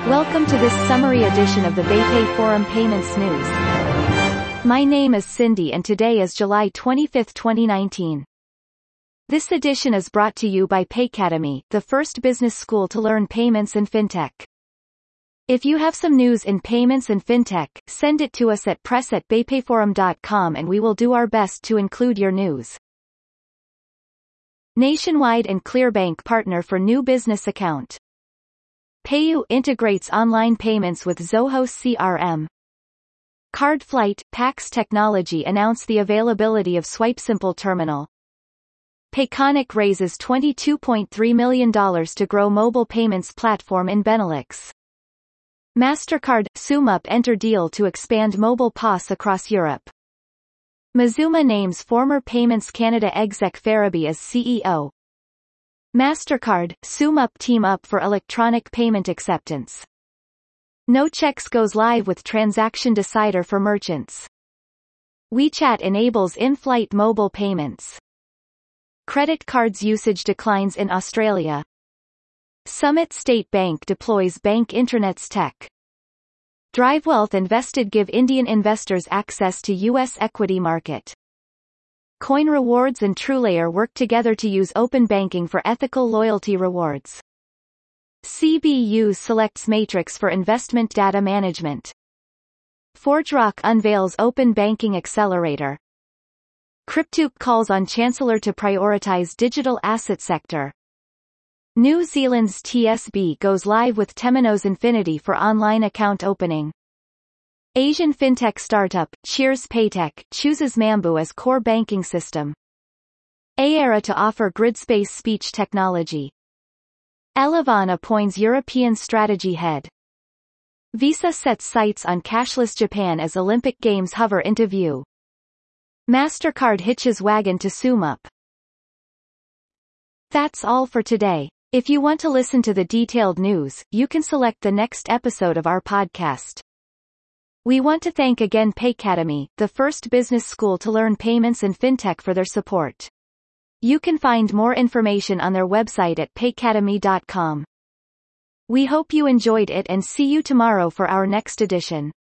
Welcome to this summary edition of the BayPay Forum Payments News. My name is Cindy and today is July 25, 2019. This edition is brought to you by Paycademy, the first business school to learn payments and fintech. If you have some news in payments and fintech, send it to us at press@baypayforum.com and we will do our best to include your news. Nationwide and Clearbank partner for new business account. PayU integrates online payments with Zoho CRM. CardFlight, Pax Technology announced the availability of SwipeSimple Terminal. Payconic raises $22.3 million to grow mobile payments platform in Benelux. MasterCard, SumUp enter deal to expand mobile POS across Europe. Mazooma names former Payments Canada exec Farabi as CEO. MasterCard, SumUp team up for electronic payment acceptance. NoChex goes live with Transaction Decider for merchants. WeChat enables in-flight mobile payments. Credit cards usage declines in Australia. Summit State Bank deploys bank intranets tech. DriveWealth invested give Indian investors access to U.S. equity market. Coin Rewards and TrueLayer work together to use open banking for ethical loyalty rewards. CBU selects Matrix for investment data management. ForgeRock unveils open banking accelerator. Cryptoop calls on Chancellor to prioritize digital asset sector. New Zealand's TSB goes live with Temenos Infinity for online account opening. Asian fintech startup, Cheers Paytech, chooses Mambu as core banking system. Aera to offer GridSpace speech technology. Elavon appoints European strategy head. Visa sets sights on cashless Japan as Olympic Games hover into view. MasterCard hitches wagon to SumUp. That's all for today. If you want to listen to the detailed news, you can select the next episode of our podcast. We want to thank again Paycademy, the first business school to learn payments and fintech for their support. You can find more information on their website at paycademy.com. We hope you enjoyed it and see you tomorrow for our next edition.